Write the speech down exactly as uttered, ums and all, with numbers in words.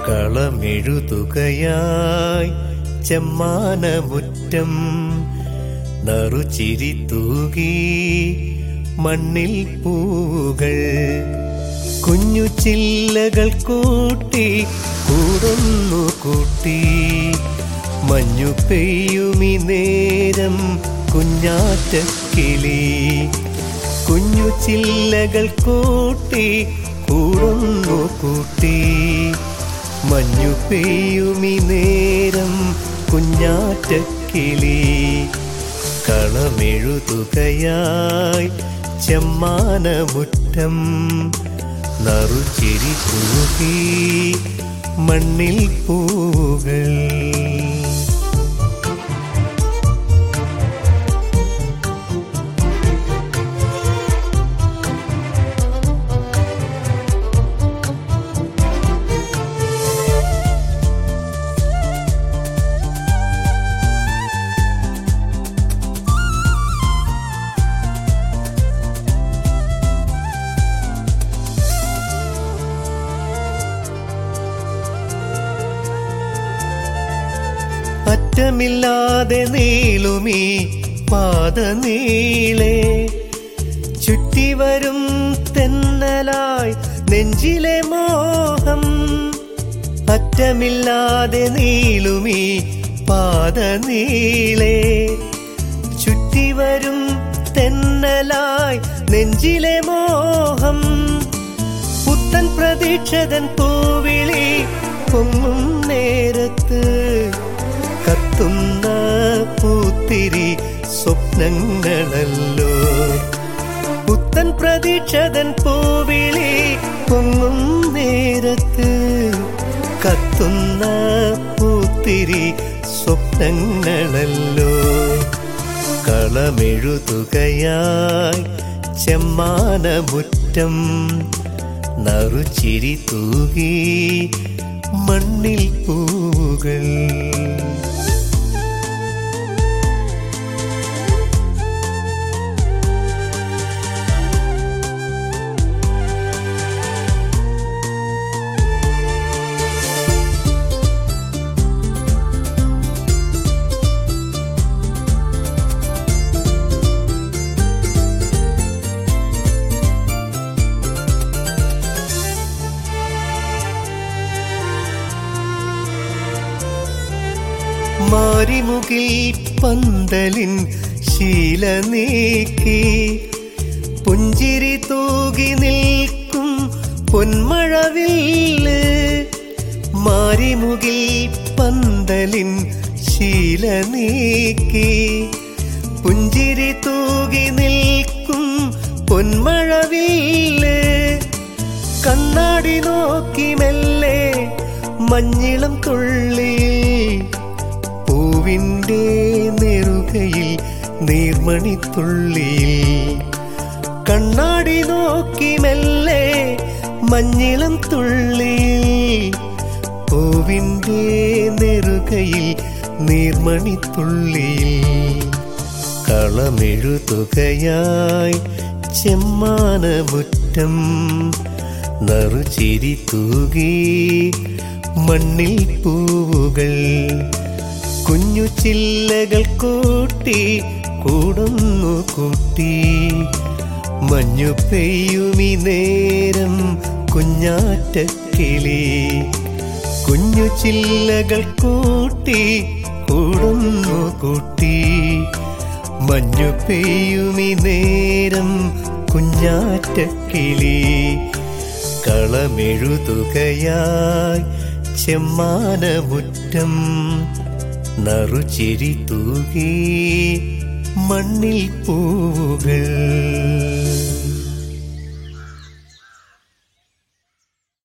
കളമെഴുതുകയായി ചെമ്മാനമുറ്റം നറുചിരി തൂകി മണ്ണിൽ പൂവുകൾ കുഞ്ഞു ചില്ലകൾ കൂട്ടി കൂടുന്നു കൂട്ടി മഞ്ഞു പെയ്യുമി നേരം കുഞ്ഞാറ്റക്കിളി കുഞ്ഞു ചില്ലകൾ കൂട്ടി കൂടുന്നു കൂട്ടി മഞ്ഞു പെയ്യുമി നേരം കുഞ്ഞാറ്റക്കിളി കളമെഴുതുകയായി ചെമ്മാനമുറ്റം നറുചിരി തൂകി മണ്ണിൽ പൂവുകൾ അറ്റമില്ലാതെ നീളുമീ പാദനീളെ ചുറ്റിവരും തെന്നലായി നെഞ്ചിലെ മോഹം അറ്റമില്ലാതെ നീളുമീ പാദനീളെ ചുറ്റിവരും തെന്നലായി നെഞ്ചിലെ മോഹം പുത്തൻ പ്രതീക്ഷതൻ പൂവിളി പൊങ്ങും നേരത്ത് കത്തുന്ന പൂത്തിരി സ്വപ്നങ്ങളല്ലോ പുത്തൻ പ്രതീക്ഷതൻ പൂവിളി പൊങ്ങും നേരത്ത് കത്തുന്ന പൂത്തിരി സ്വപ്നങ്ങളല്ലോ കളമെഴുതുകയായി ചെമ്മാനമുറ്റം നറുചിരി തൂകി മണ്ണിൽ പൂവുകൾ മാരിമുകിൽ പന്തലിൻ ശീല നീക്കി പുഞ്ചിരി തൂകി നിൽക്കും പൊന്മഴവില്ല് മാരിമുകിൽ പന്തലിൻ ശീല നീക്കി പുഞ്ചിരി തൂകി നിൽക്കും പൊന്മഴവില്ല് കണ്ണാടി നോക്കി മെല്ലെ മഞ്ഞിളം തുള്ളി പൂവിൻ്റെ നെറുകയിൽ നീർമണിത്തുള്ളിയിൽ കണ്ണാടി നോക്കി മെല്ലെ മഞ്ഞിളം തുള്ളിയിൽ പൂവിൻ്റെ നെറുകയിൽ നീർമണിത്തുള്ളിയിൽ കളമെഴുതുകയായി ചെമ്മാനമുറ്റം നറുചിരി തൂകി മണ്ണിൽ പൂവുകൾ കുഞ്ഞു ചില്ലകൾ കൂട്ടി കൂടുന്നു കൂട്ടി മഞ്ഞു പെയ്യുമി നേരം കുഞ്ഞാറ്റക്കിളി കുഞ്ഞു ചില്ലകൾ കൂട്ടി കൂടുന്നു കൂട്ടി മഞ്ഞു പെയ്യുമി നേരം കുഞ്ഞാറ്റക്കിളി കളമെഴുതുകയായി ചെമ്മാനമുറ്റം നറുചിരി തൂകി മണ്ണിൽ പൂവുകൾ.